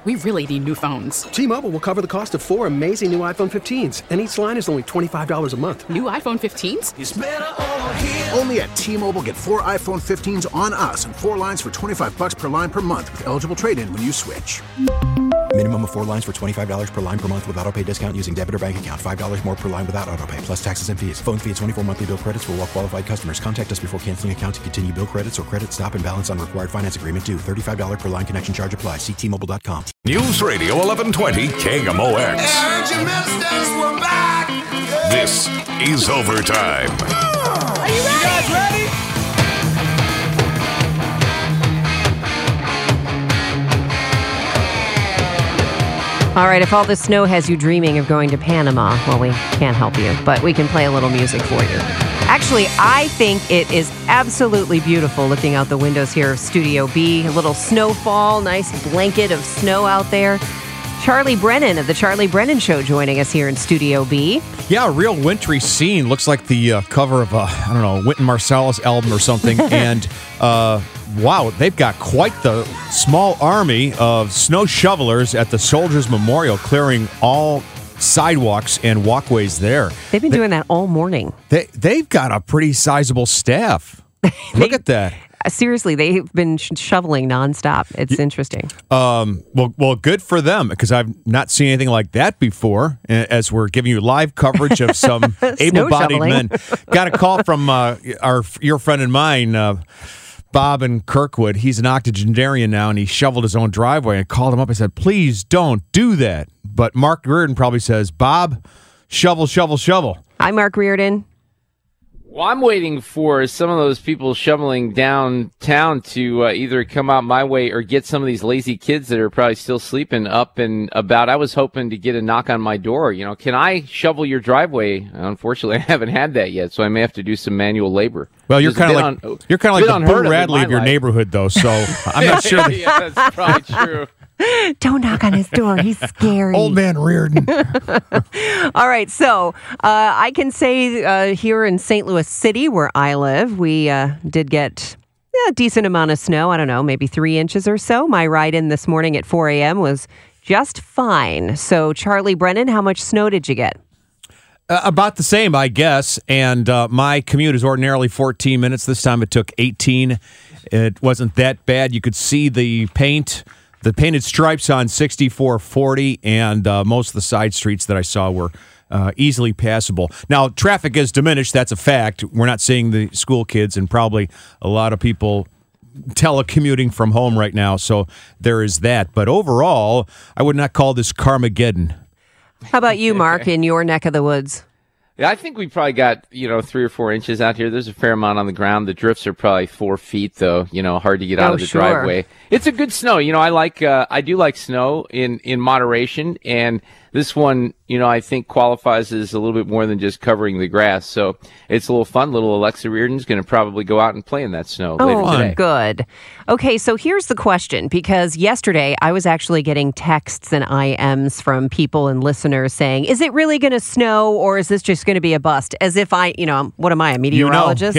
We really need new phones. T-Mobile will cover the cost of 4 amazing new iPhone 15s, and each line is only $25 a month. New iPhone 15s? It's better over here. Only at T-Mobile, get 4 iPhone 15s on us and 4 lines for $25 per line per month with eligible trade-in when you switch. Minimum of 4 lines for $25 per line per month with autopay discount using debit or bank account. $5 more per line without autopay, plus taxes and fees. Phone fee at 24 monthly bill credits for well-qualified customers. Contact us before canceling account to continue bill credits or credit stop and balance on required finance agreement due. $35 per line connection charge applies. See T-Mobile.com. News Radio 1120 KMOX. We're back. This is Overtime. Are you ready? You guys ready? All right, if all this snow has you dreaming of going to Panama, well, we can't help you, but we can play a little music for you. Actually, I think it is absolutely beautiful looking out the windows here of Studio B. A little snowfall, nice blanket of snow out there. Charlie Brennan of The Charlie Brennan Show joining us here in Studio B. Yeah, a real wintry scene. Looks like the cover of Wynton Marsalis album or something. And wow, they've got quite the small army of snow shovelers at the Soldiers Memorial, clearing all sidewalks and walkways there. They've been doing that all morning. They've got a pretty sizable staff. Look at that. Seriously, they've been shoveling nonstop. It's interesting. Well, good for them, because I've not seen anything like that before. As we're giving you live coverage of some able-bodied men. Got a call from your friend and mine, Bob in Kirkwood. He's an octogenarian now, and he shoveled his own driveway. I called him up. I said, please don't do that. But Mark Reardon probably says, Bob, shovel, shovel, shovel. Hi, Mark Reardon. Well, I'm waiting for some of those people shoveling downtown to either come out my way or get some of these lazy kids that are probably still sleeping up and about. I was hoping to get a knock on my door. You know, can I shovel your driveway? Unfortunately, I haven't had that yet, so I may have to do some manual labor. Well, you're kind of like the Boo Radley of your neighborhood, though, so I'm not sure. Yeah, that's probably true. Don't knock on his door. He's scary. Old man Reardon. All right. So I can say here in St. Louis City, where I live, we did get a decent amount of snow. I don't know, maybe 3 inches or so. My ride in this morning at 4 a.m. was just fine. So, Charlie Brennan, how much snow did you get? About the same, I guess. And my commute is ordinarily 14 minutes. This time it took 18. It wasn't that bad. You could see the painted stripes on 6440, and most of the side streets that I saw were easily passable. Now, traffic is diminished. That's a fact. We're not seeing the school kids and probably a lot of people telecommuting from home right now, so there is that. But overall, I would not call this Carmageddon. How about you, Mark, in your neck of the woods? Yeah, I think we probably got, 3 or 4 inches out here. There's a fair amount on the ground. The drifts are probably 4 feet, though. Hard to get out of the driveway. It's a good snow. I do like snow in moderation, and this one, I think qualifies as a little bit more than just covering the grass. So it's a little fun. Little Alexa Reardon's going to probably go out and play in that snow later today. Good. Okay, so here's the question, because yesterday I was actually getting texts and IMs from people and listeners saying, is it really going to snow, or is this just going to be a bust? As if what am I, a meteorologist?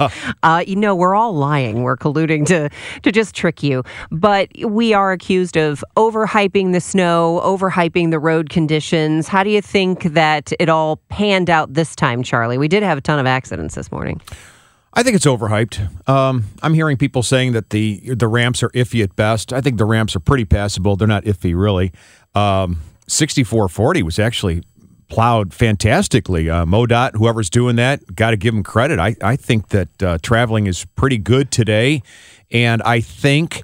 Yeah. We're all lying. We're colluding to just trick you. But we are accused of overhyping the snow, overhyping the road conditions. How do you think that it all panned out this time, Charlie? We did have a ton of accidents this morning. I think it's overhyped. I'm hearing people saying that the ramps are iffy at best. I think the ramps are pretty passable. They're not iffy, really. 6440 was actually plowed fantastically. MoDOT, whoever's doing that, got to give them credit. I think that traveling is pretty good today, and I think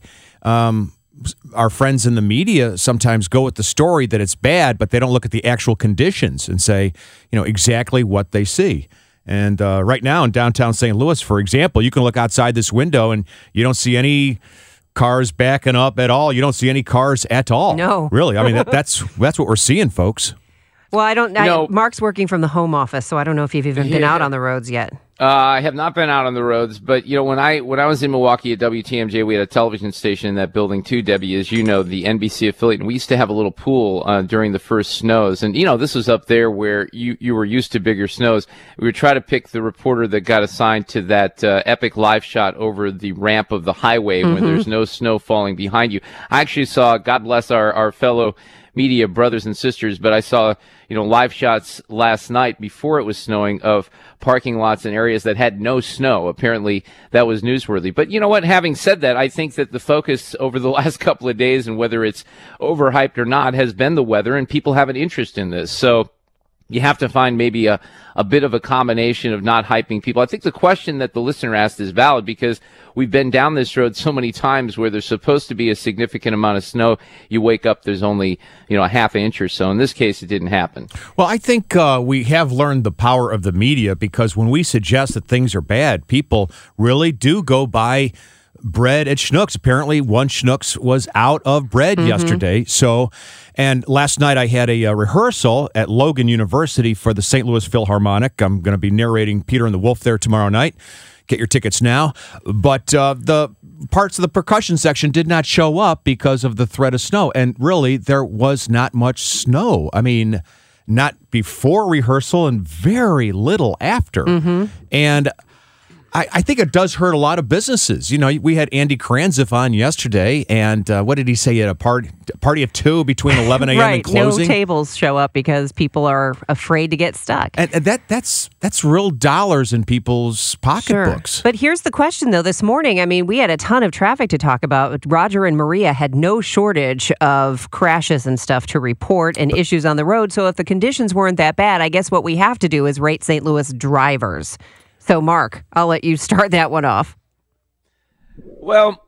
our friends in the media sometimes go with the story that it's bad, but they don't look at the actual conditions and say, exactly what they see. And right now in downtown St. Louis, for example, you can look outside this window and you don't see any cars backing up at all. You don't see any cars at all. No. Really. I mean, that's what we're seeing, folks. Well, Mark's working from the home office, so I don't know if you've even been out on the roads yet. I have not been out on the roads, but when I was in Milwaukee at WTMJ, we had a television station in that building too, Debbie, as you know, the NBC affiliate, and we used to have a little pool during the first snows. And this was up there where you were used to bigger snows. We would try to pick the reporter that got assigned to that epic live shot over the ramp of the highway when there's no snow falling behind you. I actually saw, God bless our fellow media brothers and sisters, but I saw live shots last night before it was snowing of parking lots in areas that had no snow. Apparently that was newsworthy. But you know what? Having said that, I think that the focus over the last couple of days, and whether it's overhyped or not, has been the weather, and people have an interest in this. So you have to find maybe a bit of a combination of not hyping people. I think the question that the listener asked is valid because we've been down this road so many times where there's supposed to be a significant amount of snow. You wake up, there's only, a half inch or so. In this case, it didn't happen. Well, I think we have learned the power of the media because when we suggest that things are bad, people really do go buy bread at Schnucks. Apparently, one Schnucks was out of bread yesterday. So, and last night I had a rehearsal at Logan University for the St. Louis Philharmonic. I'm going to be narrating Peter and the Wolf there tomorrow night. Get your tickets now. But the parts of the percussion section did not show up because of the threat of snow. And really, there was not much snow. I mean, not before rehearsal and very little after. And I think it does hurt a lot of businesses. We had Andy Kranzif on yesterday, and what did he say at a party of two between 11 a.m. and closing? No tables show up because people are afraid to get stuck. And that's real dollars in people's pocketbooks. Sure. But here's the question, though. This morning, we had a ton of traffic to talk about. Roger and Maria had no shortage of crashes and stuff to report and issues on the road. So if the conditions weren't that bad, I guess what we have to do is rate St. Louis drivers. So, Mark, I'll let you start that one off. Well,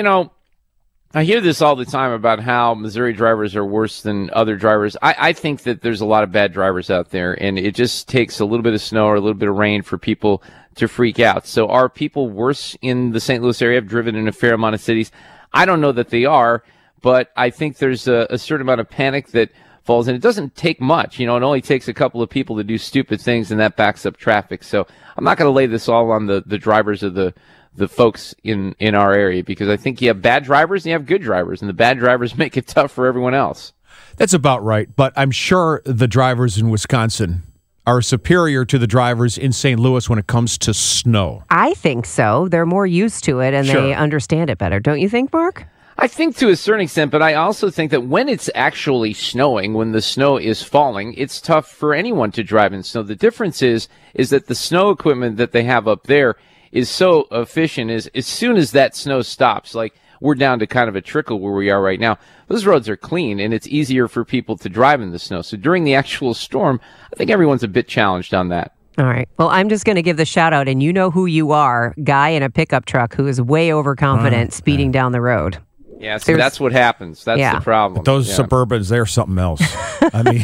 I hear this all the time about how Missouri drivers are worse than other drivers. I think that there's a lot of bad drivers out there, and it just takes a little bit of snow or a little bit of rain for people to freak out. So are people worse in the St. Louis area? I've driven in a fair amount of cities. I don't know that they are, but I think there's a certain amount of panic that falls in. It doesn't take much. It only takes a couple of people to do stupid things, and that backs up traffic. So I'm not going to lay this all on the drivers of the folks in our area, because I think you have bad drivers and you have good drivers, and the bad drivers make it tough for everyone else. That's about right. But I'm sure the drivers in Wisconsin are superior to the drivers in St. Louis when it comes to snow. I think so. They're more used to it, and they understand it better. Don't you think, Mark? I think to a certain extent, but I also think that when it's actually snowing, when the snow is falling, it's tough for anyone to drive in snow. The difference is that the snow equipment that they have up there is so efficient. As soon as that snow stops, like we're down to kind of a trickle where we are right now, those roads are clean, and it's easier for people to drive in the snow. So during the actual storm, I think everyone's a bit challenged on that. All right. Well, I'm just going to give the shout out, and you know who you are, guy in a pickup truck who is way overconfident speeding down the road. Yeah, so that's what happens. That's the problem. But those Suburbans, they're something else. I mean,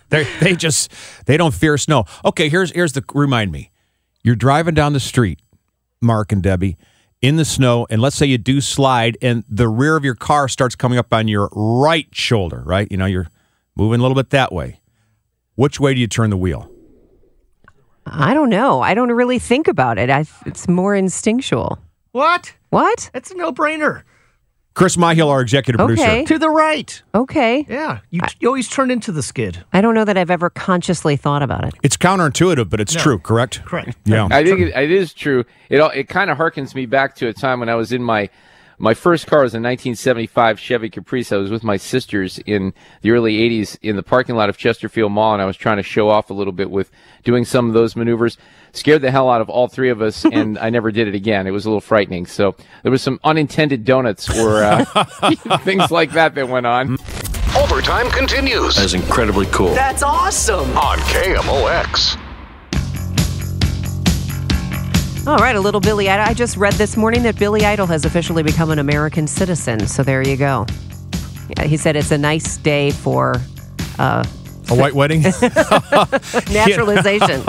they don't fear snow. Okay, here's remind me. You're driving down the street, Mark and Debbie, in the snow, and let's say you do slide, and the rear of your car starts coming up on your right shoulder, right? You're moving a little bit that way. Which way do you turn the wheel? I don't know. I don't really think about it. It's more instinctual. What? It's a no-brainer. Chris Myhill, our executive producer. To the right. Okay. Yeah. You always turn into the skid. I don't know that I've ever consciously thought about it. It's counterintuitive, but it's true, correct? Correct. Yeah. I think it is true. It kind of harkens me back to a time when I was in my first car was a 1975 Chevy Caprice. I was with my sisters in the early 80s in the parking lot of Chesterfield Mall, and I was trying to show off a little bit with doing some of those maneuvers. Scared the hell out of all three of us, and I never did it again. It was a little frightening. So there was some unintended donuts or things like that went on. Overtime continues. That's incredibly cool. That's awesome. On KMOX. All right, a little Billy Idol. I just read this morning that Billy Idol has officially become an American citizen. So there you go. Yeah, he said it's a nice day for a white wedding? Naturalization.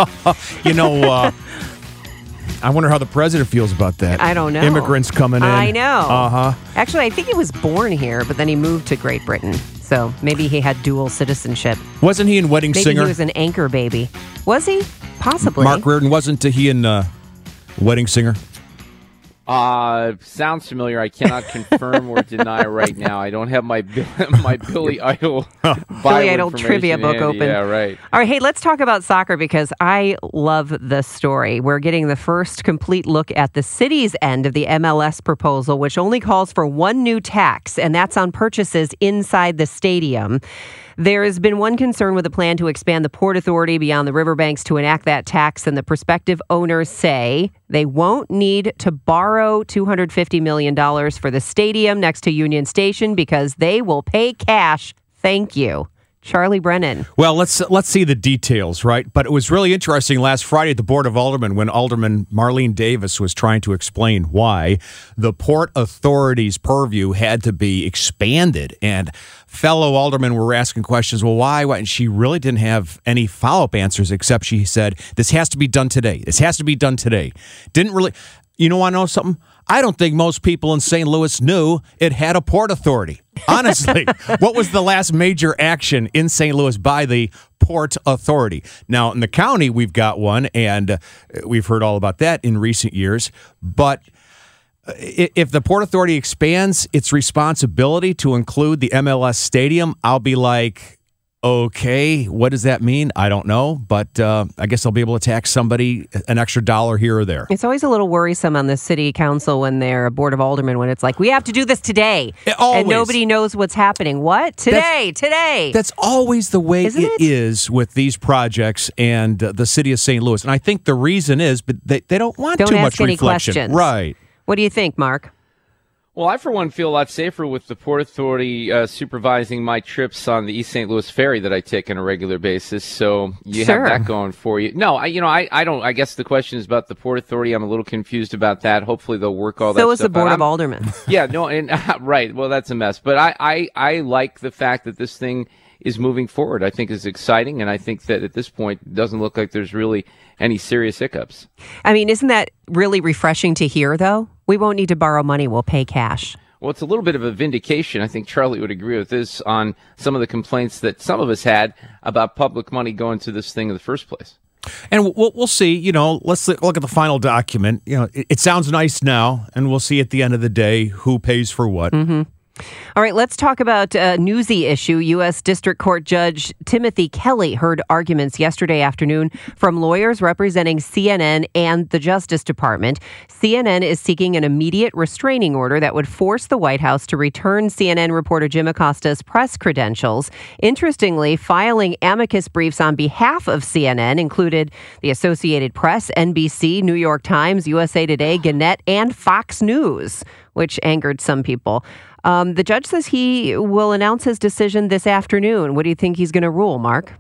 I wonder how the president feels about that. I don't know. Immigrants coming in. I know. Uh-huh. Actually, I think he was born here, but then he moved to Great Britain. So maybe he had dual citizenship. Wasn't he in Wedding Maybe Singer? Maybe he was an anchor baby. Was he? Possibly. Mark Reardon, wasn't he in Wedding singer? Sounds familiar. I cannot confirm or deny right now. I don't have my Billy Idol Billy Idol trivia book handy. open. Yeah, right. All right, hey, let's talk about soccer because I love this story. We're getting the first complete look at the city's end of the MLS proposal, which only calls for one new tax, and that's on purchases inside the stadium. There has been one concern with the plan to expand the Port Authority beyond the riverbanks to enact that tax, and the prospective owners say they won't need to borrow $250 million for the stadium next to Union Station because they will pay cash. Thank you. Charlie Brennan. Well, let's see the details, right? But it was really interesting last Friday at the Board of Aldermen when Alderman Marlene Davis was trying to explain why the Port Authority's purview had to be expanded. And fellow aldermen were asking questions, well, why? And she really didn't have any follow-up answers except she said, this has to be done today. This has to be done today. Didn't really... You know, want to know something? I don't think most people in St. Louis knew it had a Port Authority. Honestly, what was the last major action in St. Louis by the Port Authority? Now, in the county, we've got one, and we've heard all about that in recent years. But if the Port Authority expands its responsibility to include the MLS stadium, I'll be like, okay, what does that mean? I don't know, but I guess I'll be able to tax somebody an extra $1 here or there. It's always a little worrisome on the city council when they're a board of aldermen when it's like, we have to do this today. And nobody knows what's happening. What? Today. That's always the way it is with these projects and the city of St. Louis. And I think the reason is but they don't want too much reflection. Questions. Right. What do you think, Mark? Well, I, for one, feel a lot safer with the Port Authority supervising my trips on the East St. Louis ferry that I take on a regular basis. So you have that going for you. No, I don't. I guess the question is about the Port Authority. I'm a little confused about that. Hopefully they'll work all that stuff out. So is the Board of Aldermen. Yeah, no, and right. Well, that's a mess. But I like the fact that this thing is moving forward. I think is exciting, and I think that at this point it doesn't look like there's really any serious hiccups. I mean, isn't that really refreshing to hear, though? We won't need to borrow money. We'll pay cash. Well, it's a little bit of a vindication. I think Charlie would agree with this on some of the complaints that some of us had about public money going to this thing in the first place. And we'll see, let's look at the final document. It sounds nice now, and we'll see at the end of the day who pays for what. Mm-hmm. All right, let's talk about a newsy issue. U.S. District Court Judge Timothy Kelly heard arguments yesterday afternoon from lawyers representing CNN and the Justice Department. CNN is seeking an immediate restraining order that would force the White House to return CNN reporter Jim Acosta's press credentials. Interestingly, filing amicus briefs on behalf of CNN included the Associated Press, NBC, New York Times, USA Today, Gannett, and Fox News, which angered some people. The judge says he will announce his decision this afternoon. What do you think he's going to rule, Mark?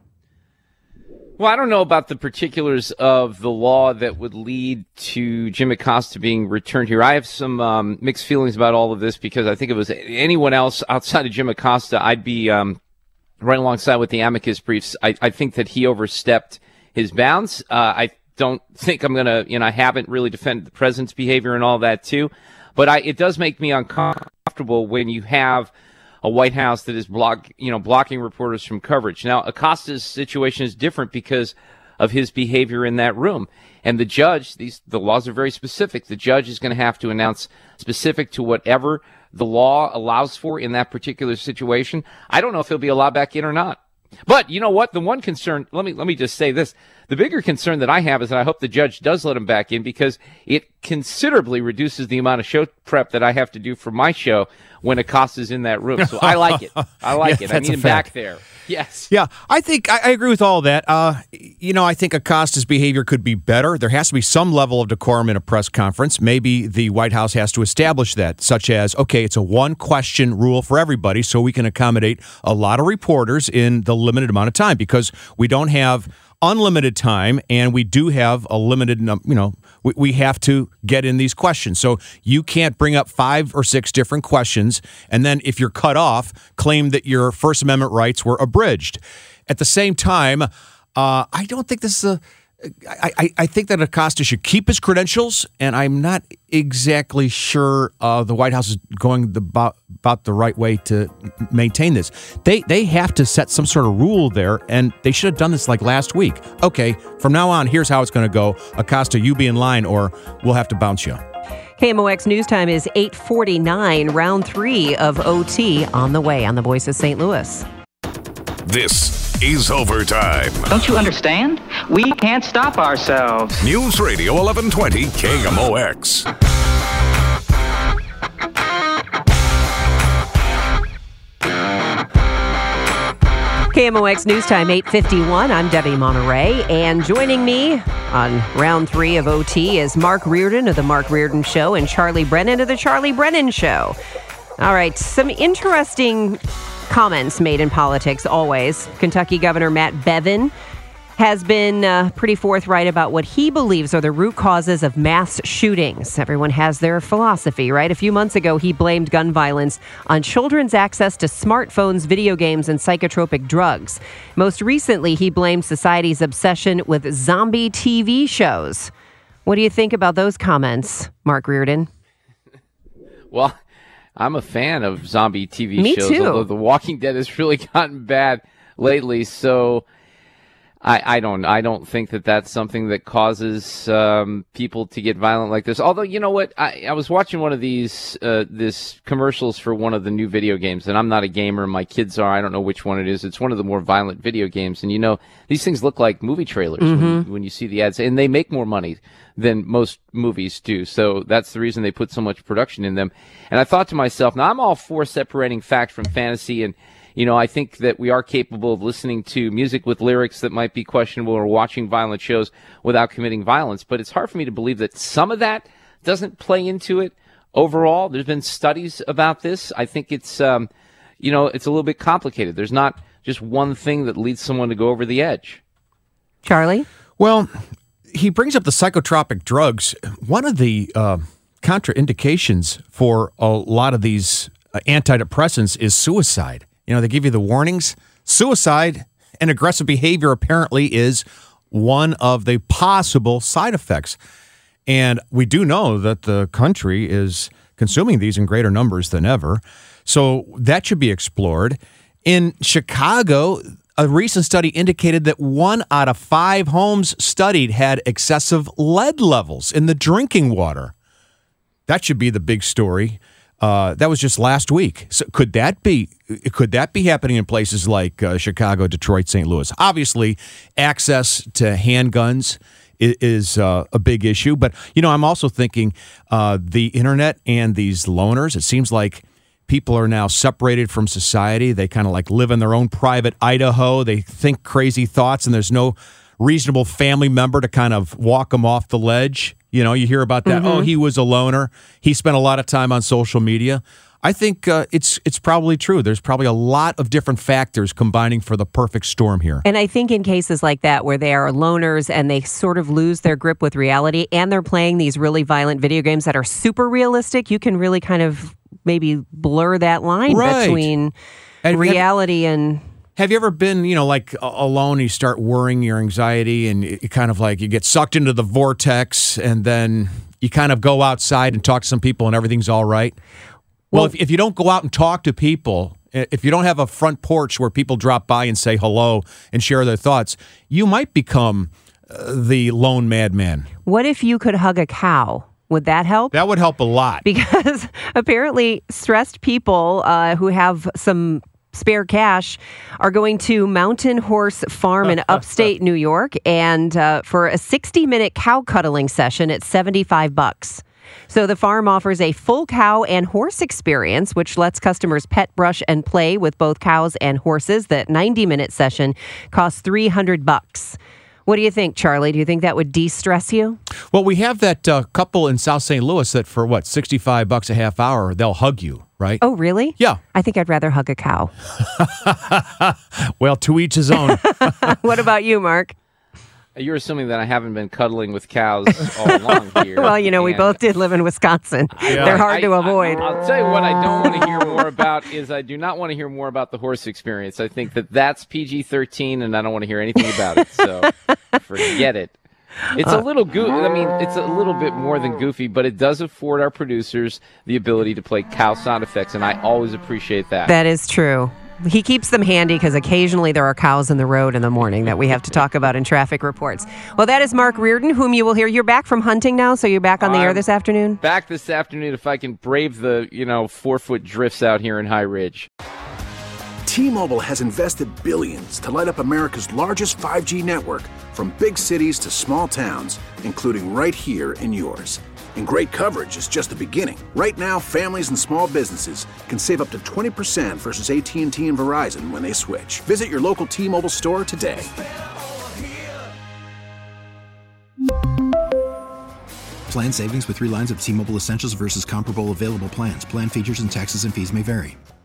Well, I don't know about the particulars of the law that would lead to Jim Acosta being returned here. I have some mixed feelings about all of this because I think if it was anyone else outside of Jim Acosta, I'd be right alongside with the amicus briefs. I think that he overstepped his bounds. I don't think I'm going to, I haven't really defended the president's behavior and all that too. But it does make me uncomfortable when you have a White House that is blocking reporters from coverage. Now, Acosta's situation is different because of his behavior in that room. And the judge, the laws are very specific. The judge is going to have to announce specific to whatever the law allows for in that particular situation. I don't know if he'll be allowed back in or not. But you know what? The one concern, let me just say this. The bigger concern that I have is that I hope the judge does let him back in because it considerably reduces the amount of show prep that I have to do for my show when Acosta's in that room. So I like it. I need him back there. Yes. Yeah, I think I agree with all that. I think Acosta's behavior could be better. There has to be some level of decorum in a press conference. Maybe the White House has to establish that, such as, okay, it's a one-question rule for everybody so we can accommodate a lot of reporters in the limited amount of time because we don't have unlimited time and we do have a limited, we have to get in these questions. So you can't bring up 5 or 6 different questions and then if you're cut off, claim that your First Amendment rights were abridged. At the same time, I don't think this is I think that Acosta should keep his credentials, and I'm not exactly sure the White House is going about the right way to maintain this. They have to set some sort of rule there, and they should have done this like last week. Okay, from now on, here's how it's going to go. Acosta, you be in line, or we'll have to bounce you. KMOX News Time is 8:49. Round 3 of OT on the way on the Voice of St. Louis. This is Overtime. Don't you understand? We can't stop ourselves. News Radio 1120 KMOX. KMOX News Time, 8:51. I'm Debbie Monterey, and joining me on round 3 of OT is Mark Reardon of The Mark Reardon Show and Charlie Brennan of The Charlie Brennan Show. All right, some interesting comments made in politics always. Kentucky Governor Matt Bevin has been pretty forthright about what he believes are the root causes of mass shootings. Everyone has their philosophy, right? A few months ago, he blamed gun violence on children's access to smartphones, video games, and psychotropic drugs. Most recently, he blamed society's obsession with zombie TV shows. What do you think about those comments, Mark Reardon? Well, I'm a fan of zombie TV Me shows, too. although The Walking Dead has really gotten bad lately. So I don't think that that's something that causes people to get violent like this. Although, you know what? I was watching one of these this commercials for one of the new video games, and I'm not a gamer. My kids are. I don't know which one it is. It's one of the more violent video games. And, you know, these things look like movie trailers when you see the ads, and they make more money than most movies do. So that's the reason they put so much production in them. And I thought to myself, now I'm all for separating fact from fantasy, and you know, I think that we are capable of listening to music with lyrics that might be questionable or watching violent shows without committing violence. But it's hard for me to believe that some of that doesn't play into it overall. There's been studies about this. I think it's, you know, it's a little bit complicated. There's not just one thing that leads someone to go over the edge. Charlie? Well, he brings up the psychotropic drugs. One of the contraindications for a lot of these antidepressants is suicide. You know, they give you the warnings. Suicide and aggressive behavior apparently is one of the possible side effects. And we do know that the country is consuming these in greater numbers than ever. So that should be explored. In Chicago, a recent study indicated that 1 out of 5 homes studied had excessive lead levels in the drinking water. That should be the big story. That was just last week. So could that be happening in places like Chicago, Detroit, St. Louis? Obviously, access to handguns is a big issue. But, you know, I'm also thinking the internet and these loners, it seems like people are now separated from society. They kind of like live in their own private Idaho. They think crazy thoughts, and there's no reasonable family member to kind of walk them off the ledge. You know, you hear about that. Oh, he was a loner. He spent a lot of time on social media. I think it's probably true. There's probably a lot of different factors combining for the perfect storm here. And I think in cases like that where they are loners and they sort of lose their grip with reality and they're playing these really violent video games that are super realistic, you can really kind of maybe blur that line between reality and... Have you ever been, you know, like alone, you start worrying your anxiety and you kind of like you get sucked into the vortex and then you kind of go outside and talk to some people and everything's all right? Well, if you don't go out and talk to people, if you don't have a front porch where people drop by and say hello and share their thoughts, you might become the lone madman. What if you could hug a cow? Would that help? That would help a lot. Because apparently stressed people who have some spare cash are going to Mountain Horse Farm in upstate New York, and for a 60-minute cow cuddling session, it's $75. So the farm offers a full cow and horse experience, which lets customers pet, brush, and play with both cows and horses. That 90-minute session costs $300. What do you think, Charlie? Do you think that would de-stress you? Well, we have that couple in South St. Louis that for, what, $65 a half hour, they'll hug you, right? Oh, really? Yeah. I think I'd rather hug a cow. Well, to each his own. What about you, Mark? You're assuming that I haven't been cuddling with cows all along here. Well, you know, we both did live in Wisconsin. They're hard to avoid. I'll tell you what I don't want to hear more about is I do not want to hear more about the horse experience. I think that that's PG-13, and I don't want to hear anything about it. So forget it. It's a little it's a little bit more than goofy, but it does afford our producers the ability to play cow sound effects, and I always appreciate that. That is true. He keeps them handy because occasionally there are cows in the road in the morning that we have to talk about in traffic reports. Well, that is Mark Reardon, whom you will hear. You're back from hunting now, so you're back on the air this afternoon? Back this afternoon if I can brave the, 4-foot drifts out here in High Ridge. T-Mobile has invested billions to light up America's largest 5G network, from big cities to small towns, including right here in yours. And great coverage is just the beginning. Right now, families and small businesses can save up to 20% versus AT&T and Verizon when they switch. Visit your local T-Mobile store today. Plan savings with 3 lines of T-Mobile Essentials versus comparable available plans. Plan features and taxes and fees may vary.